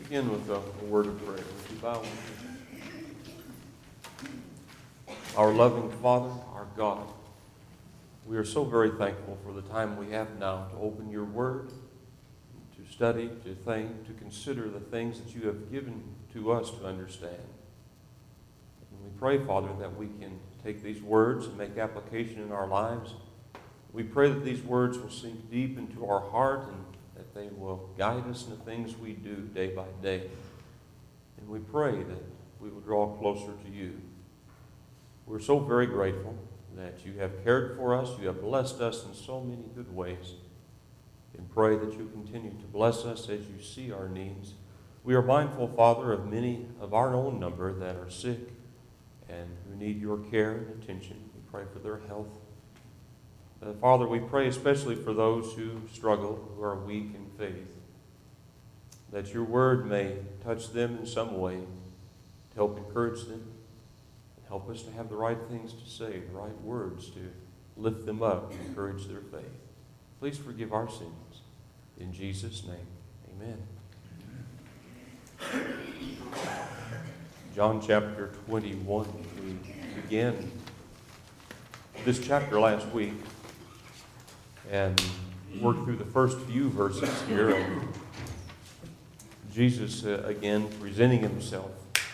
Begin with a word of prayer. Would you bow with me? Our loving Father, our God, we are so very thankful for the time we have now to open your word, to study, to think, to consider the things that you have given to us to understand. And we pray, Father, that we can take these words and make application in our lives. We pray that these words will sink deep into our heart and that they will guide us in the things we do day by day. And we pray that we will draw closer to you. We're so very grateful that you have cared for us, you have blessed us in so many good ways. And pray that you continue to bless us as you see our needs. We are mindful, Father, of many of our own number that are sick and who need your care and attention. We pray for their health. Father, we pray especially for those who struggle, who are weak in faith, that your word may touch them in some way to help encourage them, and help us to have the right things to say, the right words to lift them up and encourage their faith. Please forgive our sins. In Jesus' name, amen. John chapter 21. We began this chapter last week and worked through the first few verses here of Jesus again presenting himself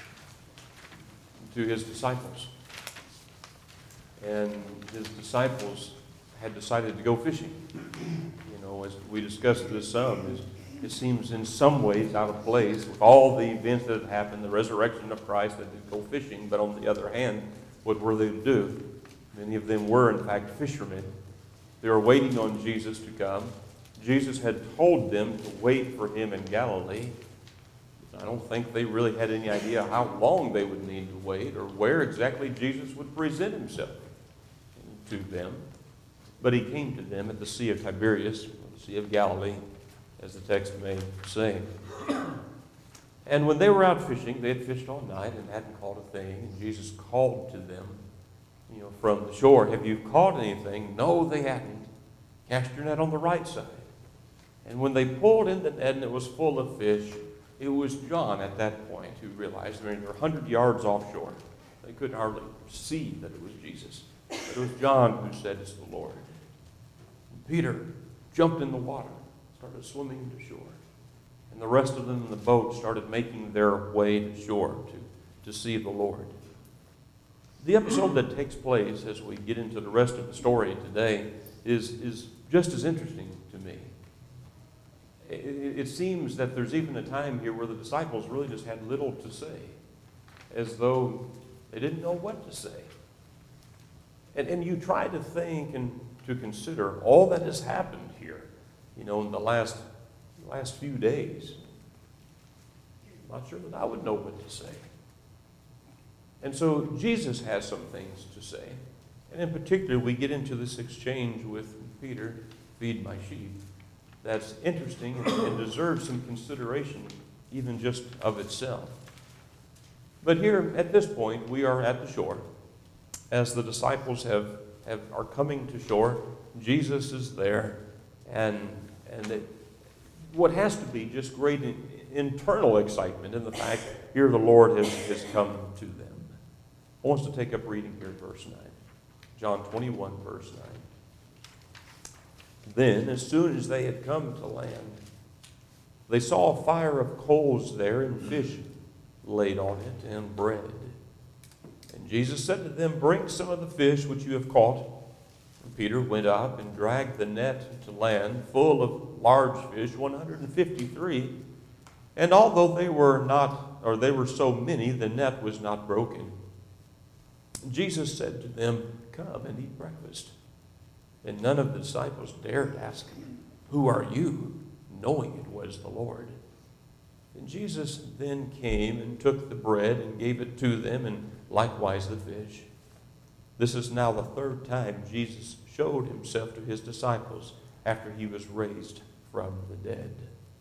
to his disciples. And his disciples had decided to go fishing. You know, as we discussed this some, it seems in some ways out of place with all the events that had happened, the resurrection of Christ, that they'd go fishing. But on the other hand, what were they to do? Many of them were, in fact, fishermen. They were waiting on Jesus to come. Jesus had told them to wait for him in Galilee. I don't think they really had any idea how long they would need to wait or where exactly Jesus would present himself to them. But he came to them at the Sea of Tiberias, the Sea of Galilee, as the text may say. And when they were out fishing, they had fished all night and hadn't caught a thing. And Jesus called to them, from the shore, "Have you caught anything?" No, they hadn't. "Cast your net on the right side." And when they pulled in the net and it was full of fish, it was John at that point who realized they were 100 yards offshore. They couldn't hardly see that it was Jesus. But it was John who said, "It's the Lord." And Peter jumped in the water, started swimming to shore. And the rest of them in the boat started making their way to shore to see the Lord. The episode that takes place as we get into the rest of the story today is just as interesting to me. It seems that there's even a time here where the disciples really just had little to say, as though they didn't know what to say. And you try to think and to consider all that has happened here, in the last few days. I'm not sure that I would know what to say. And so Jesus has some things to say. And in particular, we get into this exchange with Peter, "Feed my sheep." That's interesting and deserves some consideration, even just of itself. But here, at this point, we are at the shore. As the disciples are coming to shore, Jesus is there. And what has to be just great internal excitement in the fact here the Lord has come to them. I want us to take up reading here at verse 9. John 21, verse 9. Then, as soon as they had come to land, they saw a fire of coals there and fish laid on it and bread. And Jesus said to them, "Bring some of the fish which you have caught." And Peter went up and dragged the net to land full of large fish, 153. And although they were so many, the net was not broken. Jesus said to them, "Come and eat breakfast." And none of the disciples dared ask him, "Who are you?" knowing it was the Lord. And Jesus then came and took the bread and gave it to them, and likewise the fish. This is now the third time Jesus showed himself to his disciples after he was raised from the dead.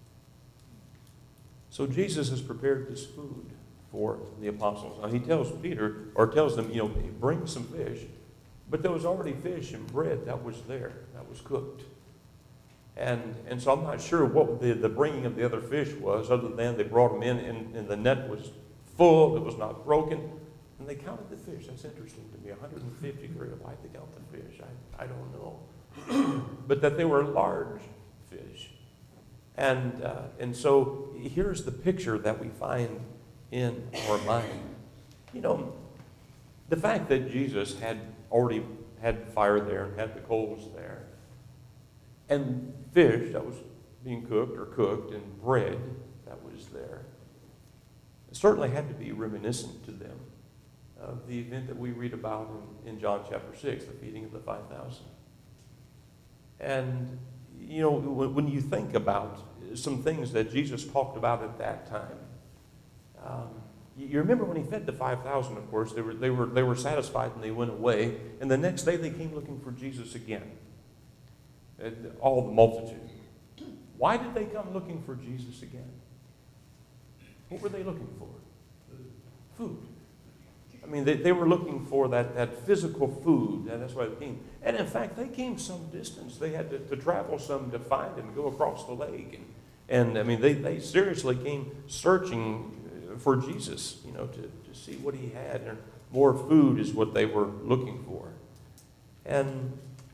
So Jesus has prepared this food for the apostles. Now he tells them, bring some fish. But there was already fish and bread that was there, that was cooked. And so I'm not sure what the bringing of the other fish was, other than they brought them in and the net was full, it was not broken. And they counted the fish. That's interesting to me. 150 great. Why they count the fish? I don't know. But that they were large fish. And so here's the picture that we find in our mind. You know, the fact that Jesus had already had fire there and had the coals there, and fish that was being cooked, and bread that was there, it certainly had to be reminiscent to them of the event that we read about in John chapter 6, the feeding of the 5,000. And, you know, when you think about some things that Jesus talked about at that time, you remember when he fed the 5,000, of course, they were satisfied and they went away. And the next day they came looking for Jesus again. All the multitude. Why did they come looking for Jesus again? What were they looking for? Food. I mean, they were looking for that physical food. That's why they came. And in fact, they came some distance. They had to travel some to find him, go across the lake. And I mean, they seriously came searching for Jesus, you know, to see what he had. And more food is what they were looking for. And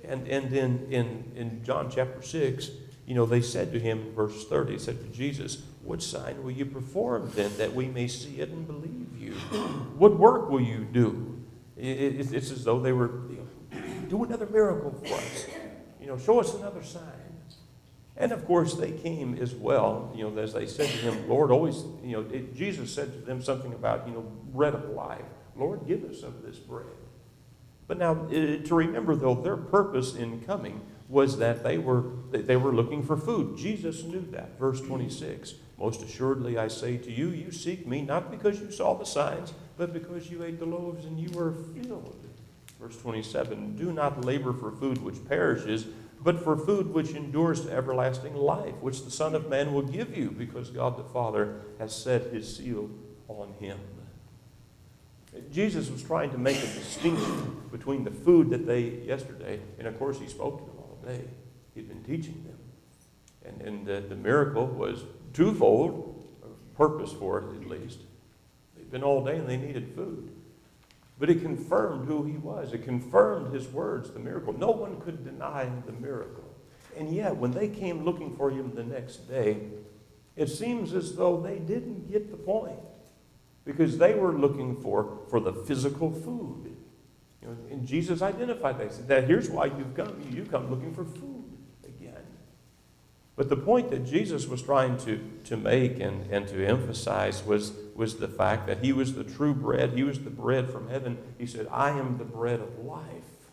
in John chapter 6, you know, they said to him, verse 30, said to Jesus, "What sign will you perform then that we may see it and believe you? What work will you do?" It's as though they were, you know, do another miracle for us. You know, show us another sign. And of course, they came as well, you know, as they said to him, "Lord, always," you know, Jesus said to them something about, you know, bread of life. "Lord, give us of this bread." But now, to remember, though, their purpose in coming was that they were looking for food. Jesus knew that. Verse 26, "Most assuredly I say to you, you seek me not because you saw the signs, but because you ate the loaves and you were filled." Verse 27, "Do not labor for food which perishes, but for food which endures to everlasting life, which the Son of Man will give you, because God the Father has set his seal on him." Jesus was trying to make a distinction between the food that they ate yesterday, and of course he spoke to them all day. He'd been teaching them. And the miracle was twofold, a purpose for it at least. They'd been all day and they needed food. But it confirmed who he was. It confirmed his words, the miracle. No one could deny the miracle. And yet, when they came looking for him the next day, it seems as though they didn't get the point. Because they were looking for the physical food. You know, and Jesus identified that. He said, that here's why you've come. You come looking for food again. But the point that Jesus was trying to make and to emphasize was the fact that he was the true bread. He was the bread from heaven. He said, "I am the bread of life."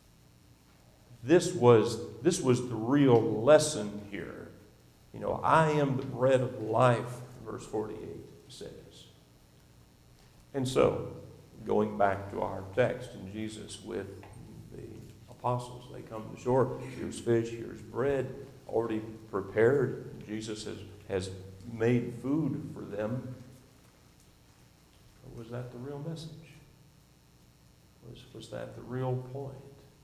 This was the real lesson here. You know, "I am the bread of life," verse 48 says. And so, going back to our text, and Jesus with the apostles, they come to shore. Here's fish, here's bread, already prepared. Jesus has made food for them. Was that the real message? Was that the real point?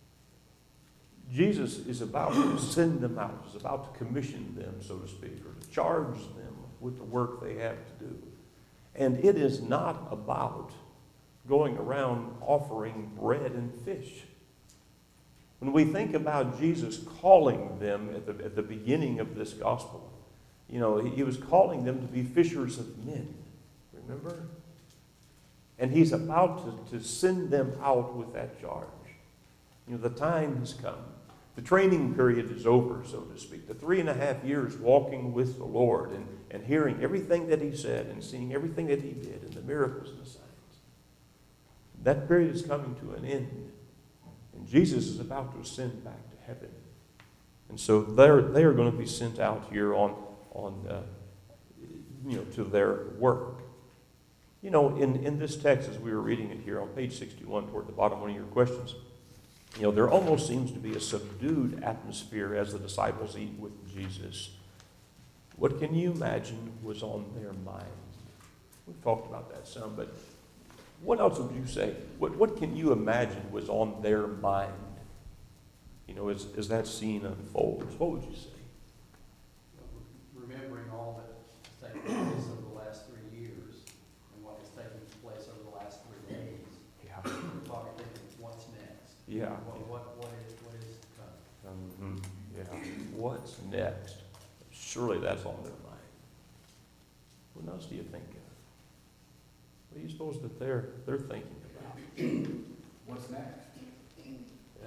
Jesus is about to send them out, is about to commission them, so to speak, or to charge them with the work they have to do. And it is not about going around offering bread and fish. When we think about Jesus calling them at the beginning of this gospel, you know, he was calling them to be fishers of men. Remember? And he's about to send them out with that charge. You know, the time has come. The training period is over, so to speak. The 3.5 years walking with the Lord and hearing everything that he said and seeing everything that he did and the miracles and the signs. That period is coming to an end. And Jesus is about to ascend back to heaven. And so they are going to be sent out here on to their work. You know, in this text, as we were reading it here on page 61, toward the bottom, one of your questions, you know, there almost seems to be a subdued atmosphere as the disciples eat with Jesus. What can you imagine was on their mind? We've talked about that some, but what else would you say? What can you imagine was on their mind? You know, as that scene unfolds, what would you say? Yeah. What is to come? Yeah. What's next? Surely that's on their mind. What else do you think of? What do you suppose that they're thinking about? What's next? Yeah.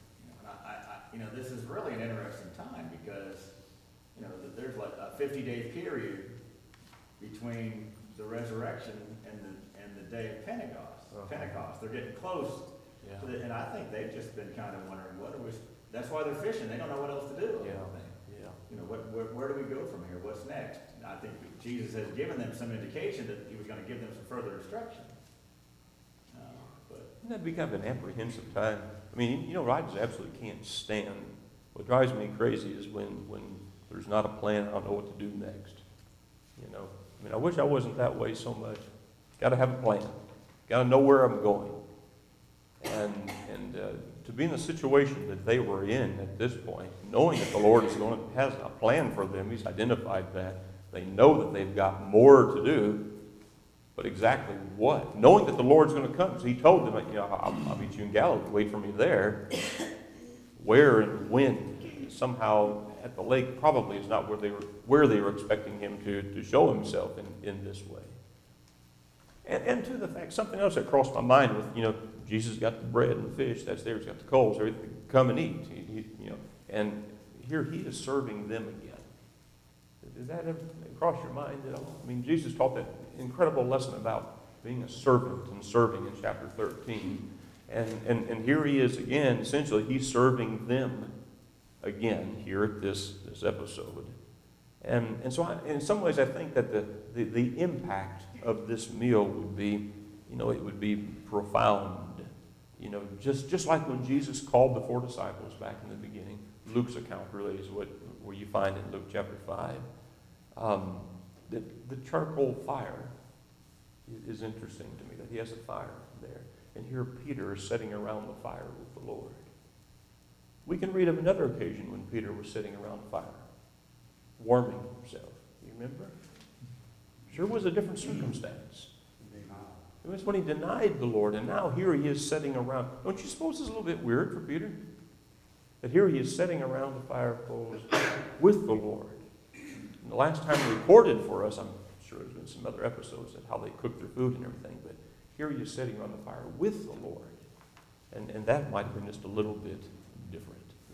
This is really an interesting time because, there's like a 50-day period between the resurrection and the day of Pentecost. Pentecost, they're getting close. Yeah. And I think they've just been kind of wondering, that's why they're fishing. They don't know what else to do. Yeah. Where do we go from here? What's next? I think Jesus has given them some indication that he was going to give them some further instruction. Wouldn't that be kind of an apprehensive time? I mean, I just absolutely can't stand. What drives me crazy is when there's not a plan, I don't know what to do next. I wish I wasn't that way so much. Got to have a plan. Got to know where I'm going. And to be in the situation that they were in at this point, knowing that the Lord has a plan for them, he's identified that. They know that they've got more to do, but exactly what? Knowing that the Lord's going to come. So he told them, I'll meet you in Galilee. Wait for me there. Where and when? Somehow at the lake probably is not where they were expecting him to show himself in this way. And to the fact, something else that crossed my mind with, Jesus got the bread and the fish, that's there, he's got the coals, everything, come and eat. And here he is serving them again. Does that ever cross your mind at all? I mean, Jesus taught that incredible lesson about being a servant and serving in chapter 13. And here he is again, essentially he's serving them again here at this episode. And so in some ways I think that the impact of this meal would be, it would be profound. Just like when Jesus called the 4 disciples back in the beginning. Luke's account really is where you find in Luke chapter 5. The charcoal fire is interesting to me, that he has a fire there. And here Peter is sitting around the fire with the Lord. We can read of another occasion when Peter was sitting around the fire, warming himself. You remember? Sure was a different circumstance. It was when he denied the Lord, and now here he is sitting around. Don't you suppose it's a little bit weird for Peter? That here he is sitting around the fire coals with the Lord. And the last time recorded for us, I'm sure there's been some other episodes of how they cooked their food and everything, but here he is sitting around the fire with the Lord. And that might have been just a little bit different,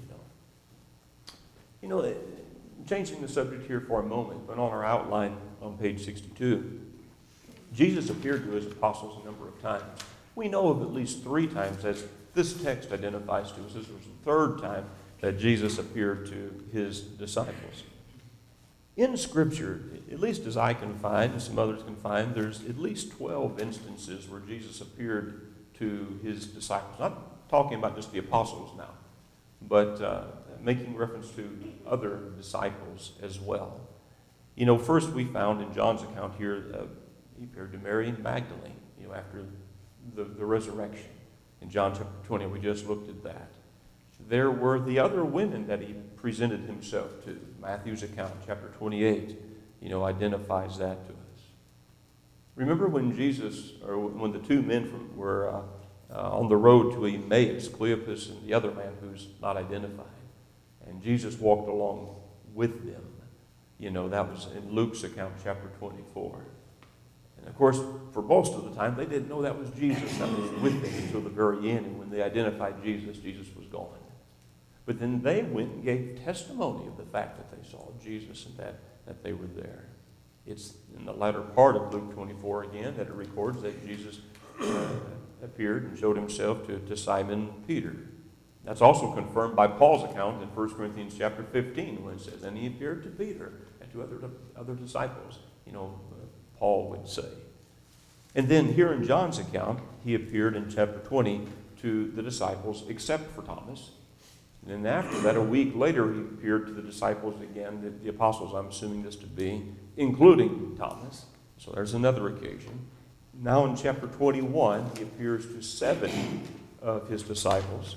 changing the subject here for a moment, but on our outline on page 62, Jesus appeared to his apostles a number of times. We know of at least 3 times, as this text identifies to us. This was the 3rd time that Jesus appeared to his disciples. In Scripture, at least as I can find, and some others can find, there's at least 12 instances where Jesus appeared to his disciples. Not talking about just the apostles now, but making reference to other disciples as well. First we found in John's account here, he appeared to Mary Magdalene, after the resurrection. In John chapter 20, we just looked at that. There were the other women that he presented himself to. Matthew's account, chapter 28, identifies that to us. Remember when when the 2 men were on the road to Emmaus, Cleopas and the other man who's not identified, and Jesus walked along with them. That was in Luke's account, chapter 24. And of course, for most of the time, they didn't know that was Jesus that was with them until the very end. And when they identified Jesus, Jesus was gone. But then they went and gave testimony of the fact that they saw Jesus and that they were there. It's in the latter part of Luke 24 again that it records that Jesus appeared and showed himself to Simon Peter. That's also confirmed by Paul's account in 1 Corinthians chapter 15 when it says, and he appeared to Peter and to other disciples, Paul would say. And then here in John's account, he appeared in chapter 20 to the disciples except for Thomas. And then after that, a week later, he appeared to the disciples again, the apostles I'm assuming this to be, including Thomas. So there's another occasion. Now in chapter 21, he appears to 7 of his disciples.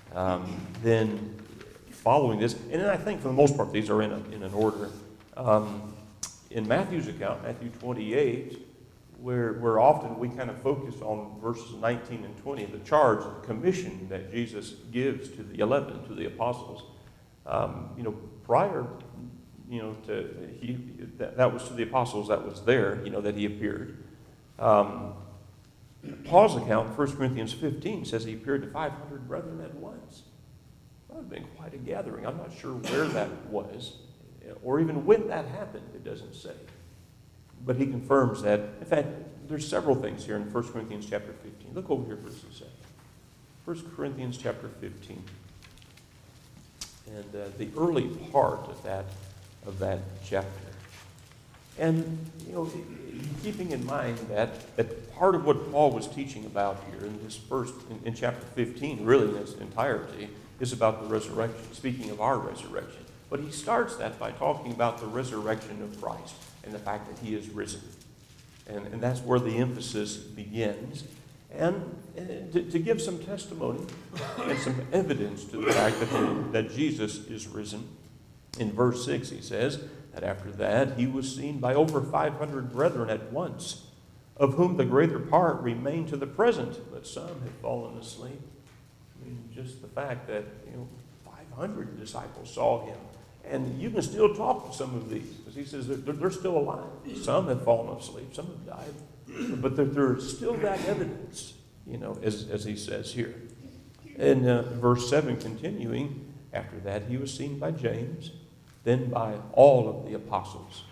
Then following this, and then I think for the most part these are in an order. In Matthew's account, Matthew 28, where often we kind of focus on verses 19 and 20, the charge, the commission that Jesus gives to the 11, to the apostles. Prior, that was to the apostles that was there, that he appeared. Paul's account, 1 Corinthians 15, says he appeared to 500 brethren at once. That would have been quite a gathering. I'm not sure where that was, or even when that happened, it doesn't say. But he confirms that. In fact, there's several things here in 1 Corinthians chapter 15. Look over here for just a second. 1 Corinthians chapter 15. And the early part of that chapter. And, keeping in mind that part of what Paul was teaching about here in this in chapter 15, really in its entirety, is about the resurrection, speaking of our resurrection. But he starts that by talking about the resurrection of Christ and the fact that he is risen. And that's where the emphasis begins. And to give some testimony and some evidence to the fact that Jesus is risen, in verse 6 he says that after that he was seen by over 500 brethren at once, of whom the greater part remain to the present, but some have fallen asleep. I mean, just the fact that 500 disciples saw him. And you can still talk to some of these, because he says they're still alive. Some have fallen asleep, some have died. But there's still that evidence, as he says here. In verse 7 continuing, after that he was seen by James, then by all of the apostles.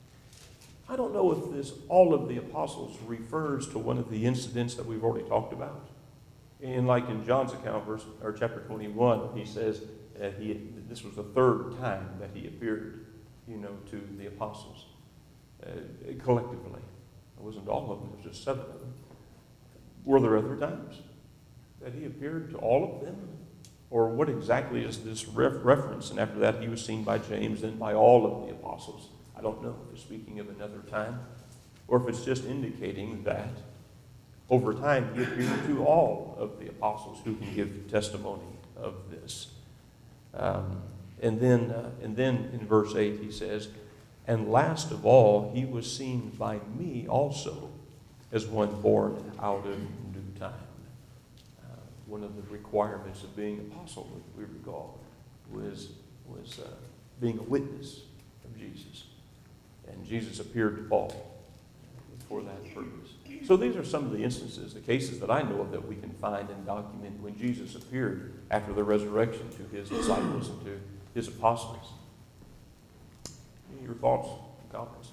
I don't know if this all of the apostles refers to one of the incidents that we've already talked about. And like in John's account, chapter 21, he says this was the third time that he appeared, to the apostles collectively. It wasn't all of them, it was just 7 of them. Were there other times that he appeared to all of them? Or what exactly is this reference? And after that he was seen by James, then by all of the apostles. I don't know if it's speaking of another time, or if it's just indicating that over time he appeared to all of the apostles who can give testimony of this. And then in verse 8 he says, and last of all he was seen by me also as one born out of due time. One of the requirements of being apostle, we recall, was being a witness of Jesus. And Jesus appeared to Paul for that purpose. So these are some of the instances, the cases that I know of that we can find and document when Jesus appeared after the resurrection to his disciples and to his apostles. Your thoughts and comments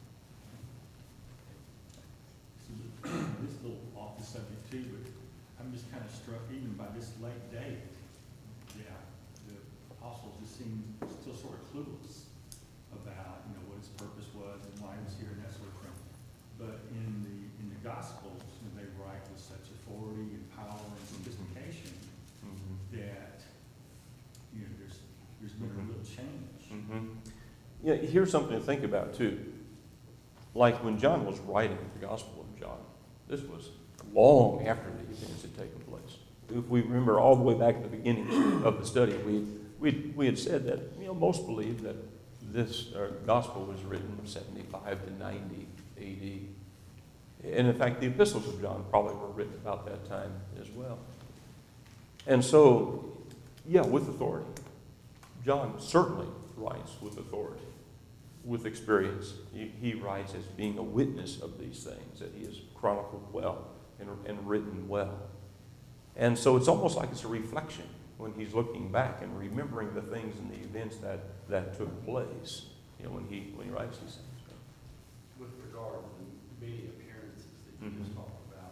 on that? This is a little off the subject too, but I'm just kind of struck even by this late date. Yeah, the apostles just seem still sort of clueless about what his purpose was and why he was here and that sort of thing. But in the Gospels, they write with such authority and power and sophistication that there's been a real change. Mm-hmm. Here's something to think about too. Like when John was writing the Gospel of John, this was long after the events had taken place. If we remember all the way back at the beginning of the study, we had said that most believe that this Gospel was written 75 to 90 A.D. And in fact, the epistles of John probably were written about that time as well. And so, with authority. John certainly writes with authority, with experience. He writes as being a witness of these things, that he has chronicled well and written well. And so it's almost like it's a reflection when he's looking back and remembering the things and the events that took place, when he writes these things. With regard to the many appearances that you just talked about,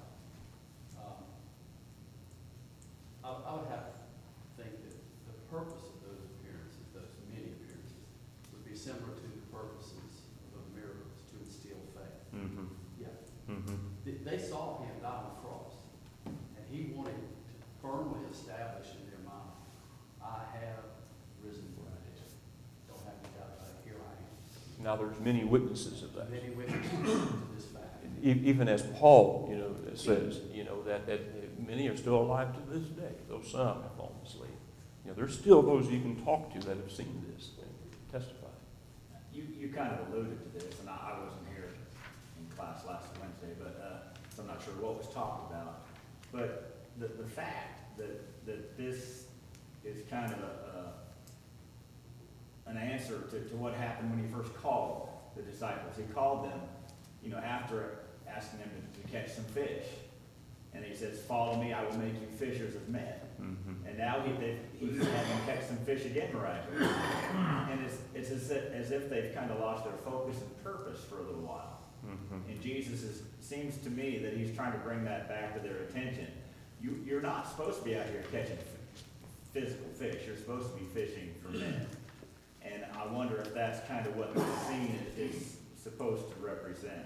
I would have to think that the purpose of those appearances, those many appearances, would be similar to the purposes of miracles, to instill faith. Mm-hmm. Yeah. Mm-hmm. They saw him die on the cross, and he wanted to firmly establish in their mind, I have risen from the dead. Don't have to doubt about it. Here I am. Now there's many witnesses of that. Many witnesses to this fact. Even as Paul, says, that many are still alive to this day, though some have fallen asleep. There's still those you can talk to that have seen this and testify. You kind of alluded to this, and I wasn't here in class last Wednesday, but I'm not sure what was talked about. But the fact that this is kind of an answer to what happened when he first called the disciples. He called them, after asking them to catch some fish. And he says, "Follow me, I will make you fishers of men." Mm-hmm. And now he's having them catch some fish again miraculously. And it's as if they've kind of lost their focus and purpose for a little while. Mm-hmm. And Jesus seems to me that he's trying to bring that back to their attention. You're not supposed to be out here catching physical fish. You're supposed to be fishing for men. And I wonder if that's kind of what the scene is supposed to represent.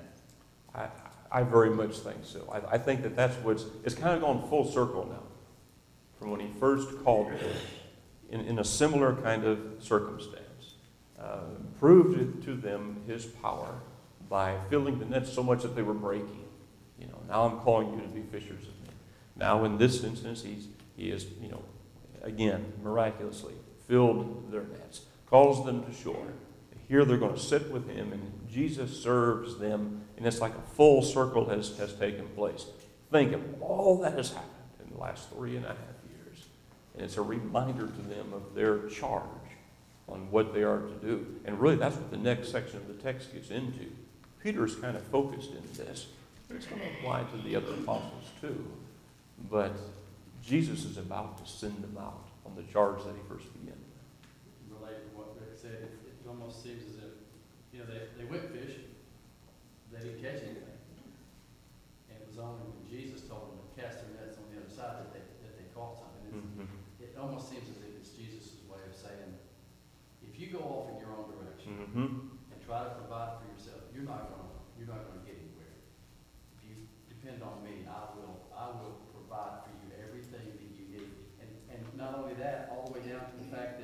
I very much think so. I think that's it's kind of gone full circle now. From when he first called them in a similar kind of circumstance. Proved to them his power by filling the nets so much that they were breaking. Now I'm calling you to be fishers of men. Now in this instance, he is, again, miraculously filled their nets, calls them to shore. Here they're going to sit with him, and Jesus serves them, and it's like a full circle has taken place. Think of all that has happened in the last 3.5 years. And it's a reminder to them of their charge on what they are to do. And really, that's what the next section of the text gets into. Peter's kind of focused in this. It's going to apply to the other apostles too. But Jesus is about to send them out on the charge that he first began with. Related to what Rick said, it almost seems as if, they went fishing. They didn't catch anything. And it was only when Jesus told them to cast their nets on the other side that they caught something. It almost seems as if it's Jesus' way of saying, if you go off in your own direction and try to provide for yourself, you're not going to get anywhere. If you depend on me, I will provide for you everything that you need. And not only that, all the way down to the fact that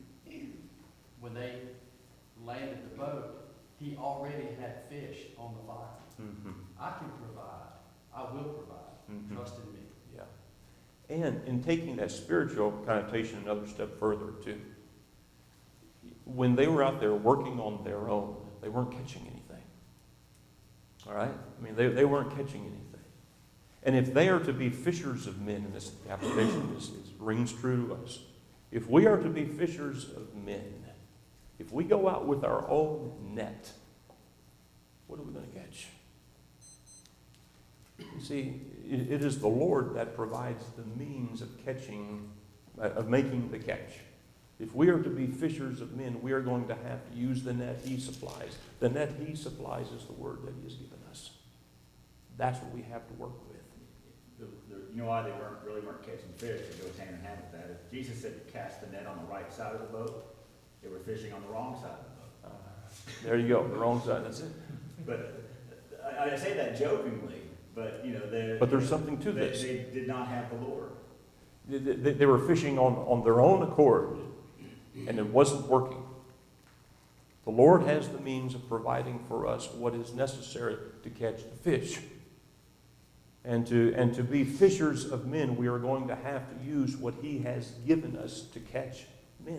when they landed the boat, he already had fish on the fire. I can provide. I will provide. Trust in me. Yeah. And in taking that spiritual connotation another step further too, when they were out there working on their own, they weren't catching anything. All right? I mean, they weren't catching anything. And if they are to be fishers of men, and this application rings true to us, if we are to be fishers of men, if we go out with our own net, what are we going to catch? You see, it is the Lord that provides the means of making the catch. If we are to be fishers of men, we are going to have to use the net he supplies. The net he supplies is the word that he has given us. That's what we have to work with. You know why they weren't catching fish? It goes hand in hand with that. If Jesus said to cast the net on the right side of the boat, they were fishing on the wrong side of the boat. There you go, the wrong side. That's it. But I say that jokingly, but But there's something to this. They did not have the Lord. They were fishing on their own accord, and it wasn't working. The Lord has the means of providing for us what is necessary to catch the fish. And to be fishers of men, we are going to have to use what he has given us to catch men.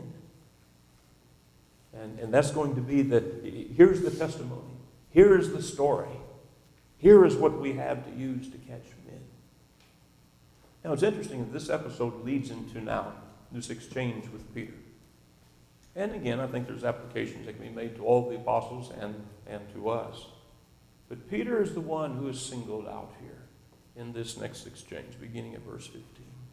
And that's going to be here's the testimony. Here is the story. Here is what we have to use to catch men. Now it's interesting that this episode leads into now this exchange with Peter. And again, I think there's applications that can be made to all the apostles and to us. But Peter is the one who is singled out here in this next exchange, beginning at verse 15.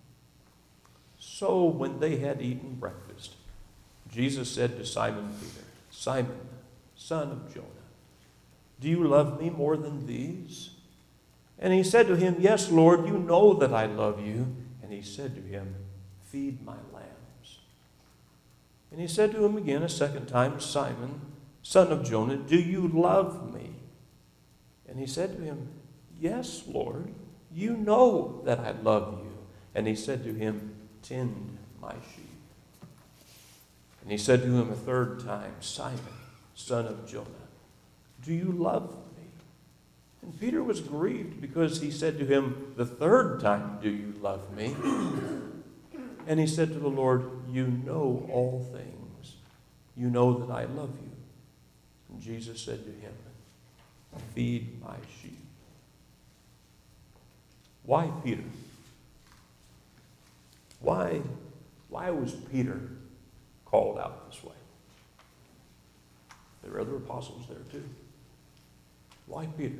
So when they had eaten breakfast, Jesus said to Simon Peter, "Simon, son of Jonah, do you love me more than these?" And he said to him, "Yes, Lord, you know that I love you." And he said to him, "Feed my lambs." And he said to him again a second time, "Simon, son of Jonah, do you love me?" And he said to him, "Yes, Lord, you know that I love you." And he said to him, "Tend my sheep." And he said to him a third time, "Simon, son of Jonah, do you love me?" And Peter was grieved because he said to him the third time, "Do you love me?" And he said to the Lord, "You know all things. You know that I love you." And Jesus said to him, "Feed my sheep." Why Peter? Why was Peter called out this way? There were other apostles there too. Why Peter?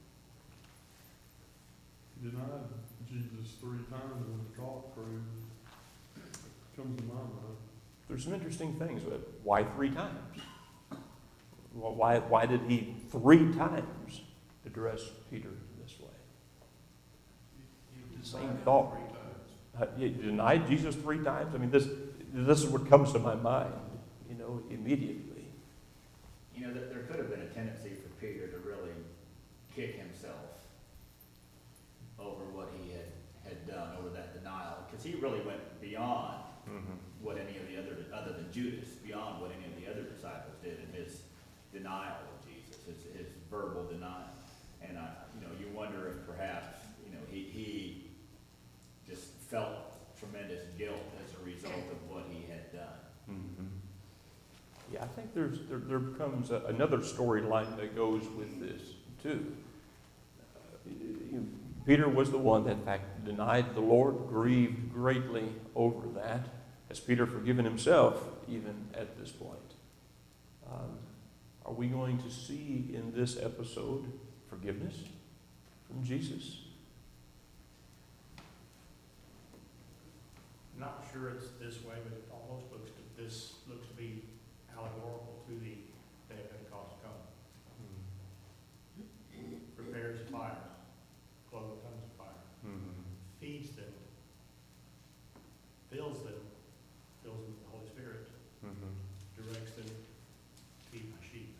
He denied Jesus 3 times in the talk through. Comes to my mind. There's some interesting things. Why 3 times? Well, why did he 3 times address Peter this way? Same thought. You denied Jesus 3 times? I mean, this is what comes to my mind, immediately. There could have been a tendency for Peter to really kick himself over what he had done, over that denial, because he really went beyond what any of the other than Judas, beyond what any of the other disciples did in his denial of Jesus, his verbal denial. And you wonder if perhaps he just felt tremendous guilt as a result of what he had done. Mm-hmm. Yeah, I think there becomes another storyline that goes with this too. Peter was the one that in fact denied the Lord, grieved greatly over that. Has Peter forgiven himself even at this point? Are we going to see in this episode forgiveness from Jesus? Not sure it's this way, but it almost looks to be allegorical to the day of Pentecost come. Prepares fire, clothes tongues of fire, feeds them, fills them with the Holy Spirit, directs them, feed my sheep.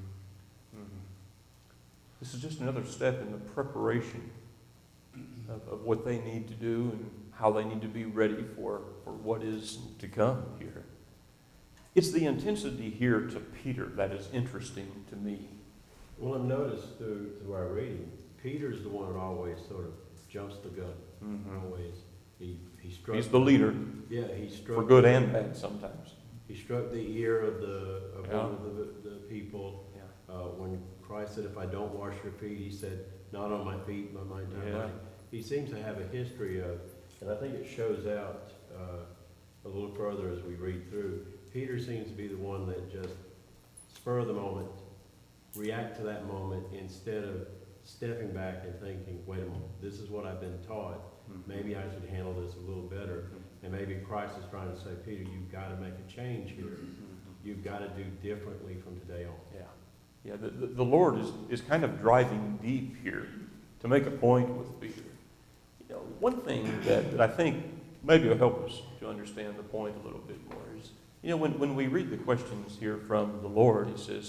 This is just another step in the preparation of what they need to do and how they need to be ready for what is to come here. It's the intensity here to Peter that is interesting to me. Well, I've noticed through our reading, Peter's the one that always sort of jumps the gun. Always. He struck. He's the leader. Yeah, he struck. For good and bad sometimes. He struck the ear of Yeah. one of the people. Yeah. When Christ said, "If I don't wash your feet," he said, "Not on my feet, but my entire Yeah. body." He seems to have a history of, and I think it shows out a little further as we read through. Peter seems to be the one that just spur of the moment, react to that moment instead of stepping back and thinking, wait a moment, this is what I've been taught. Maybe I should handle this a little better. And maybe Christ is trying to say, Peter, you've got to make a change here. You've got to do differently from today on. Yeah. The Lord is kind of driving deep here to make a point with Peter. One thing that I think maybe will help us to understand the point a little bit more is, when we read the questions here from the Lord, he says,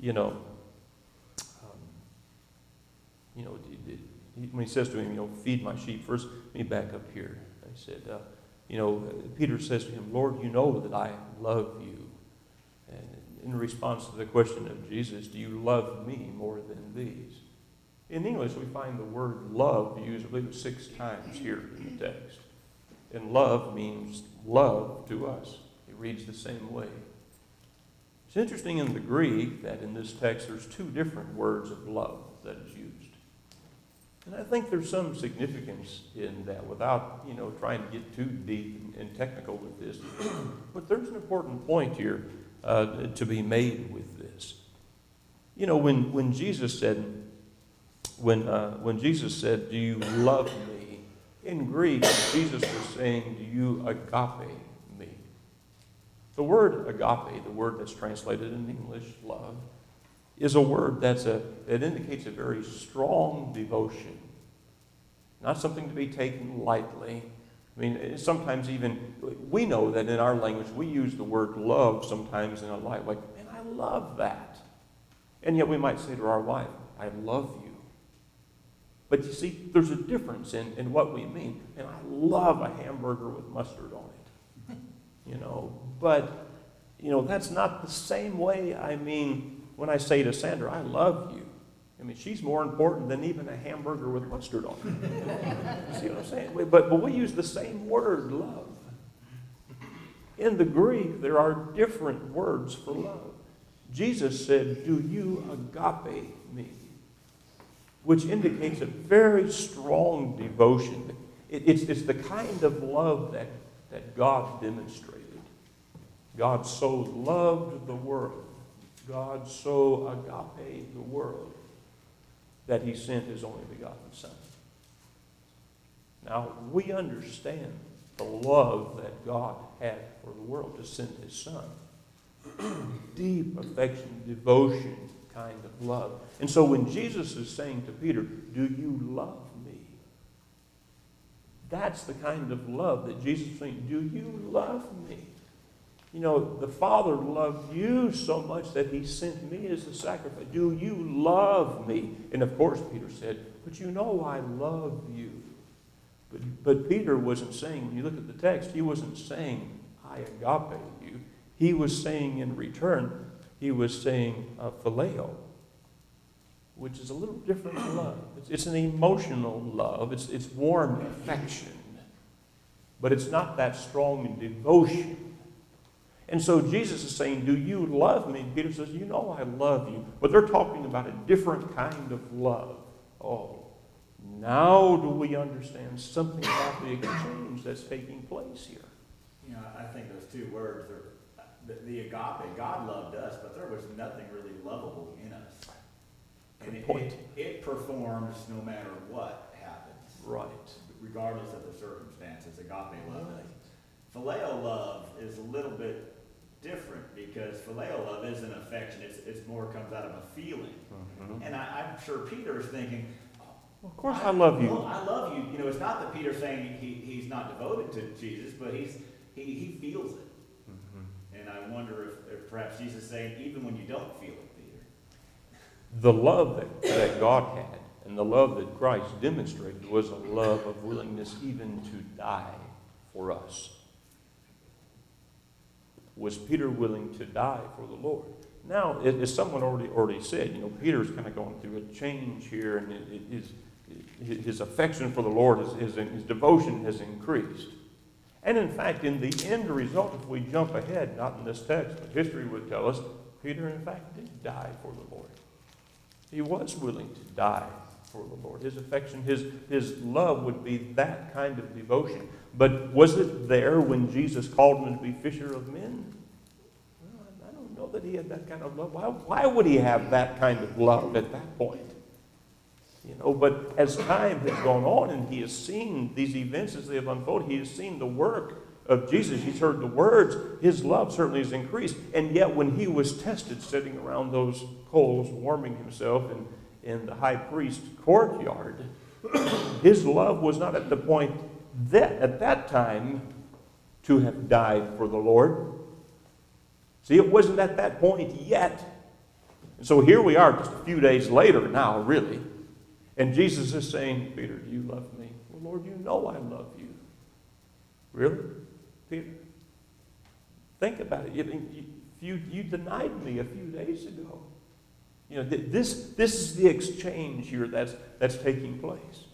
when he says to him, feed my sheep. First, let me back up here. He said, Peter says to him, Lord, you know that I love you. And in response to the question of Jesus, do you love me more than these? In English, we find the word love used, I believe it's 6 times here in the text. And love means love to us. It reads the same way. It's interesting in the Greek that in this text there's 2 different words of love that is used. And I think there's some significance in that without, trying to get too deep and technical with this. But there's an important point here to be made with this. When Jesus said, when Jesus said, do you love me? In Greek, Jesus was saying, do you agape me? The word agape, the word that's translated in English, love, is a word that indicates a very strong devotion. Not something to be taken lightly. I mean, sometimes even, we know that in our language, we use the word love sometimes in a light way. Man, I love that. And yet we might say to our wife, I love you. But you see, there's a difference in what we mean. And I love a hamburger with mustard on it. But, that's not the same way I mean when I say to Sandra, I love you. I mean, she's more important than even a hamburger with mustard on it. You see what I'm saying? But we use the same word, love. In the Greek, there are different words for love. Jesus said, do you agape me? which indicates a very strong devotion. It's the kind of love that God demonstrated. God so loved the world, God so agape the world, that he sent his only begotten Son. Now, we understand the love that God had for the world to send his Son. Deep affection, devotion kind of love. And so when Jesus is saying to Peter, do you love me? That's the kind of love that Jesus is saying, do you love me? You know, the Father loved you so much that he sent me as a sacrifice. Do you love me? And of course Peter said, but you know I love you. But Peter wasn't saying, when you look at the text, he wasn't saying, I agape you. He was saying in return, he was saying phileo, which is a little different than love. It's an emotional love. It's warm affection. But it's not that strong in devotion. And so Jesus is saying, do you love me? And Peter says, you know I love you. But they're talking about a different kind of love. Oh, now do we understand something about the exchange that's taking place here? You know, I think those two words are the agape. God loved us, but there was nothing really lovable in us. And Good point. it performs no matter what happens. Right. Regardless of the circumstances, agape love does. Phileo love is a little bit different because phileo love isn't affection. It's more comes out of a feeling. Mm-hmm. And I'm sure Peter is thinking, Well, of course I love you. Well, I love you. You know, it's not that Peter's saying he's not devoted to Jesus, but he feels it. Mm-hmm. And I wonder if perhaps Jesus is saying, even when you don't feel it, Peter. The love that God had and the love that Christ demonstrated was a love of willingness even to die for us. Was Peter willing to die for the Lord? Now, as someone already said, you know, Peter's kind of going through a change here, and his affection for the Lord, his devotion has increased. And in fact, in the end result, if we jump ahead, not in this text, but history would tell us, Peter in fact did die for the Lord. He was willing to die for the Lord. His affection, his love would be that kind of devotion. But was it there when Jesus called him to be fisher of men? Well, I don't know that he had that kind of love. Why would he have that kind of love at that point? You know, but as time has gone on and he has seen these events as they have unfolded, he has seen the work of Jesus. He's heard the words. His love certainly has increased. And yet when he was tested sitting around those coals, warming himself in the high priest's courtyard, his love was not at the point at that time to have died for the Lord. See, it wasn't at that point yet. And so here we are just a few days later now, really. And Jesus is saying, Peter, do you love me? Well, Lord, you know I love you. Really? Peter? Think about it. You denied me a few days ago. You know, this is the exchange here that's taking place.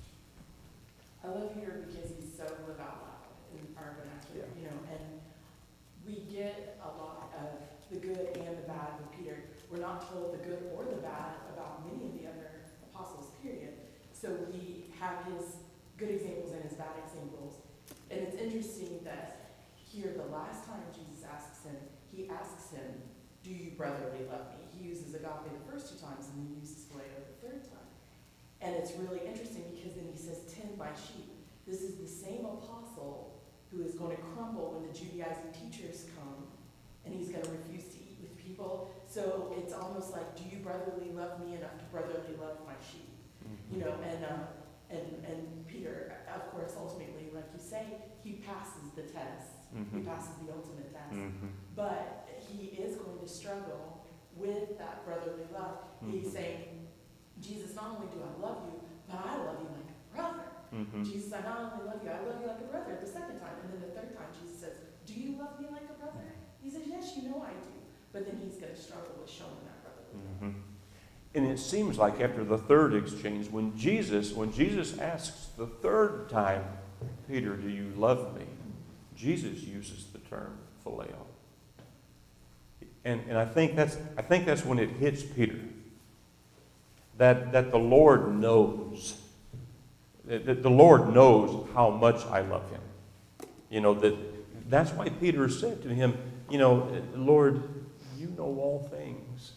I love Peter because he's so live out loud in our vernacular, you know, and we get a lot of the good and the bad with Peter. We're not told the good or the bad about many of the other apostles, period. So we have his good examples and his bad examples. And it's interesting that here, the last time Jesus asks him, he asks him, do you brotherly love me? He uses agape the first two times, and he uses phileo the third time. And it's really interesting because then he says, tend my sheep. This is the same apostle who is going to crumble when the Judaizing teachers come, and he's going to refuse to eat with people. So it's almost like, do you brotherly love me enough to brotherly love my sheep? You know, and Peter, of course, ultimately, like you say, he passes the test. He passes the ultimate test. But he is going to struggle with that brotherly love. He's saying, Jesus, not only do I love you, but I love you like a brother. Jesus, I not only love you, I love you like a brother the second time. And then the third time, Jesus says, do you love me like a brother? He says, yes, you know I do. But then he's going to struggle with showing that brotherly love. And it seems like after the third exchange, when Jesus asks the third time, Peter, do you love me? Jesus uses the term phileo. And I think that's when it hits Peter. that the Lord knows. That the Lord knows how much I love him. You know, that's why Peter said to him, you know, Lord, you know all things.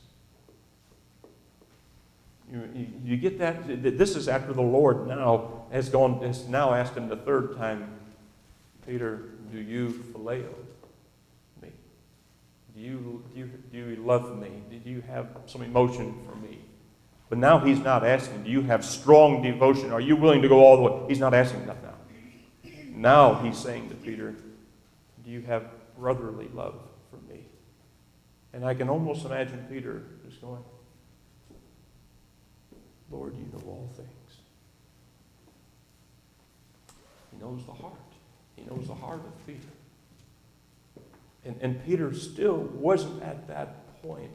You get that? This is after the Lord now has now asked him the third time, Peter, do you phileo me? Do you love me? Did you have some emotion for me? But now he's not asking, do you have strong devotion? Are you willing to go all the way? He's not asking that now. Now he's saying to Peter, do you have brotherly love for me? And I can almost imagine Peter just going, Lord, you know all things. He knows the heart. He knows the heart of Peter. And Peter still wasn't at that point.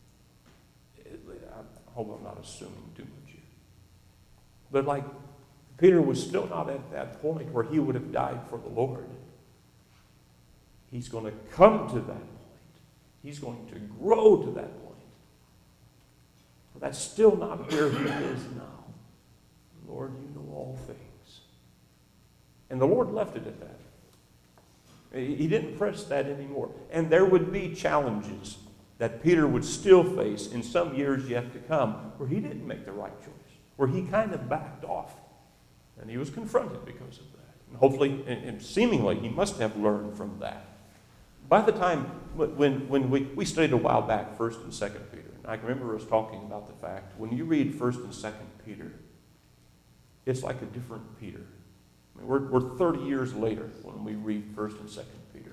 I hope I'm not assuming too much here. But like, Peter was still not at that point where he would have died for the Lord. He's going to come to that point. He's going to grow to that point. But that's still not where he is now. Lord, you know all things. And the Lord left it at that. He didn't press that anymore. And there would be challenges that Peter would still face in some years yet to come where he didn't make the right choice, where he kind of backed off. And he was confronted because of that. And hopefully, and seemingly, he must have learned from that. By the time, when we studied a while back 1st and 2nd Peter, and I can remember us talking about the fact, when you read 1st and 2nd Peter, it's like a different Peter. I mean, we're 30 years later when we read 1st and 2nd Peter.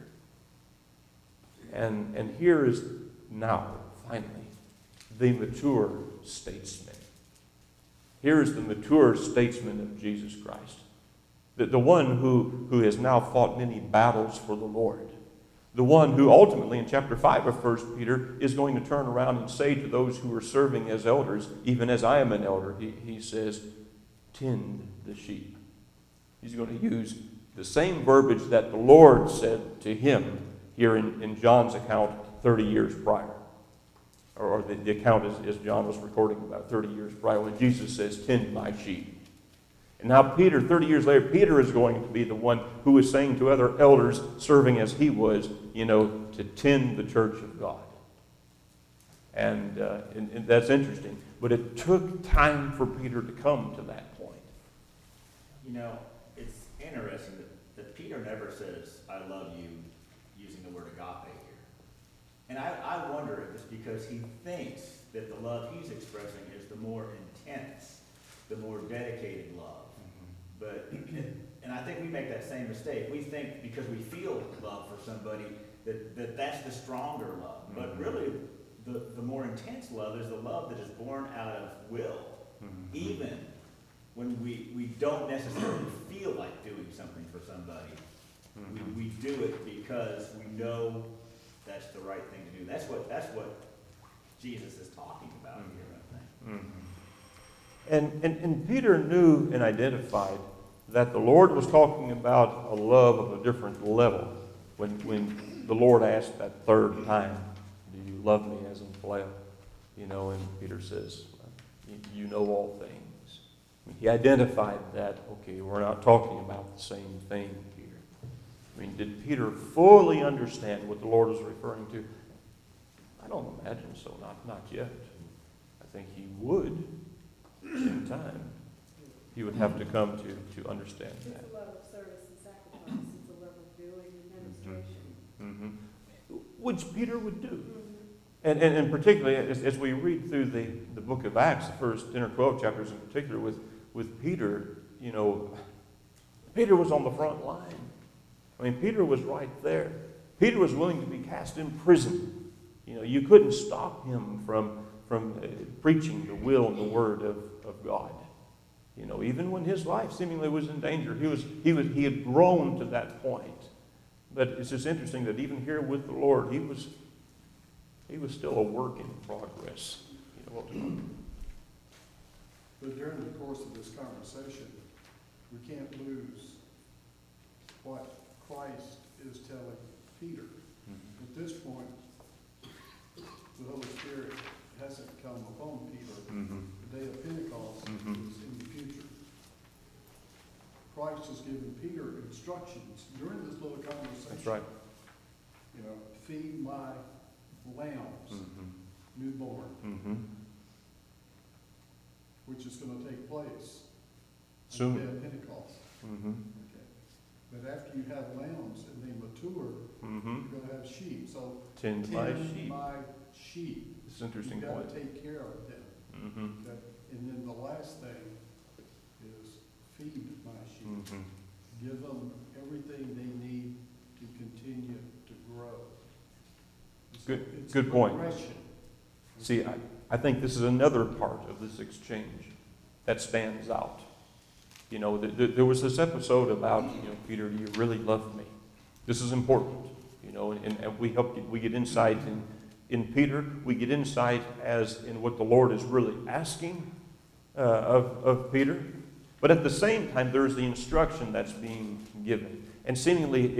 And here is now, finally, the mature statesman. Here is the mature statesman of Jesus Christ. The one who has now fought many battles for the Lord. The one who ultimately, in chapter 5 of 1 Peter, is going to turn around and say to those who are serving as elders, even as I am an elder, he says, tend the sheep. He's going to use the same verbiage that the Lord said to him here in John's account 30 years prior. Or the account as John was recording about 30 years prior when Jesus says, tend my sheep. And now Peter, 30 years later, Peter is going to be the one who is saying to other elders, serving as he was, to tend the church of God. And that's interesting. But it took time for Peter to come to that point. It's interesting that Peter never says, I love you, using the word agape here. And I wonder if it's because he thinks that the love he's expressing is the more intense, the more dedicated love. But, and I think we make that same mistake. We think because we feel love for somebody that that's the stronger love. But really, the more intense love is the love that is born out of will. Even when we don't necessarily feel like doing something for somebody. We do it because we know that's the right thing to do. That's what Jesus is talking about here, I think. And Peter knew and identified that the Lord was talking about a love of a different level when the Lord asked that third time, do you love me as in phileo? And Peter says, you know all things. He identified that, okay, we're not talking about the same thing here. Did Peter fully understand what the Lord was referring to? I don't imagine so, not yet. I think he would in time. He would have to come to understand that. It's a love of service and sacrifice. It's a love of doing and demonstration. Which Peter would do. And particularly as we read through the book of Acts, the first 10 or 12 chapters in particular with Peter, Peter was on the front line. Peter was right there. Peter was willing to be cast in prison. You couldn't stop him from preaching the will and the word of God. Even when his life seemingly was in danger, he had grown to that point. But it's just interesting that even here with the Lord, he was still a work in progress. But during the course of this conversation, we can't lose what Christ is telling Peter. At this point, the Holy Spirit hasn't come upon Peter. the day of Pentecost Mhm. is in the future. Christ is giving Peter instructions during this little conversation. That's right. You know, feed my lambs, Mhm. newborn, Mhm. which is gonna take place on the Soon. day of Pentecost. Mhm. Okay. But after you have lambs and they mature, Mhm. you're gonna have sheep. So Tend my tend sheep. my sheep. It's an interesting You've point. gotta take care of them. Mhm. That, and then the last thing is feed my sheep. Mhm. Give them everything they need to continue to grow. So Good- it's good point. progression. See, I think this is another part of this exchange that stands out. You know, there was this episode about, you know, Peter, do you really love me? This is important, you know, and we get insight in Peter. We get insight as in what the Lord is really asking of Peter. But at the same time, there's the instruction that's being given. And seemingly,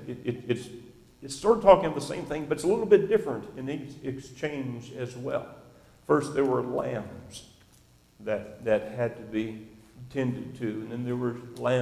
it's sort of talking of the same thing, but it's a little bit different in each exchange as well. First, there were lambs that had to be tended to, and then there were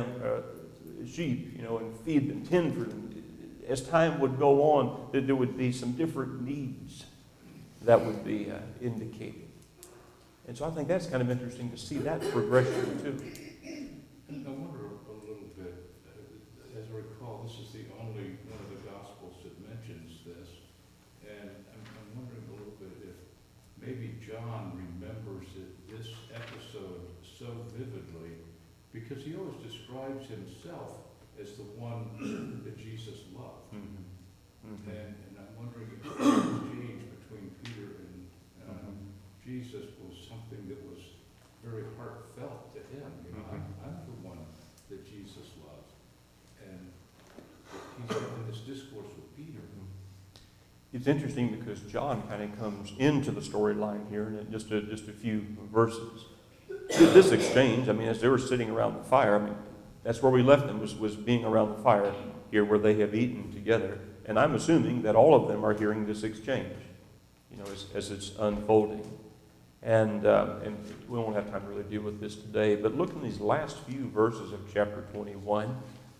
sheep, you know, and feed them, tend for them. As time would go on, there would be some different needs that would be indicated. And so I think that's kind of interesting to see that progression too. I wonder a little bit, as I recall, this is the only one of the Gospels that mentions this, and I'm wondering a little bit if maybe John remembers this episode so vividly, because he always describes himself as the one that Jesus loved. Mm-hmm. And I'm wondering if the exchange between Peter and Jesus was something that was very heartfelt to him. You know, I'm the one that Jesus loved. And he's having this discourse with Peter. It's interesting because John kind of comes into the storyline here in just a few verses. This exchange, I mean, as they were sitting around the fire, I mean, that's where we left them, was being around the fire here where they have eaten together. And I'm assuming that all of them are hearing this exchange, you know, as it's unfolding. And we won't have time to really deal with this today, but look in these last few verses of chapter 21,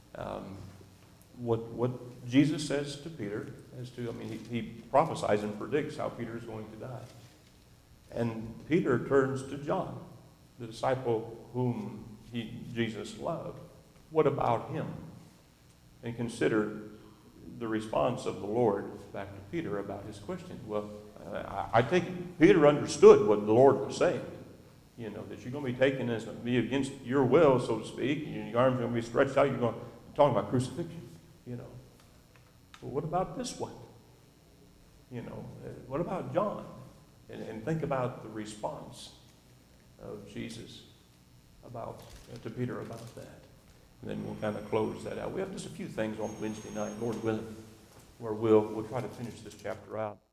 what Jesus says to Peter, he prophesies and predicts how Peter is going to die. And Peter turns to John, the disciple whom Jesus loved. What about him? And consider the response of the Lord back to Peter about his question. Well, I take it Peter understood what the Lord was saying. You know, that you're going to be taken as be against your will, so to speak, and your arms are going to be stretched out. You're talking about crucifixion, you know. Well, what about this one? You know, what about John? And think about the response of Jesus to Peter about that. And then we'll kind of close that out. We have just a few things on Wednesday night, Lord willing, where we'll try to finish this chapter out.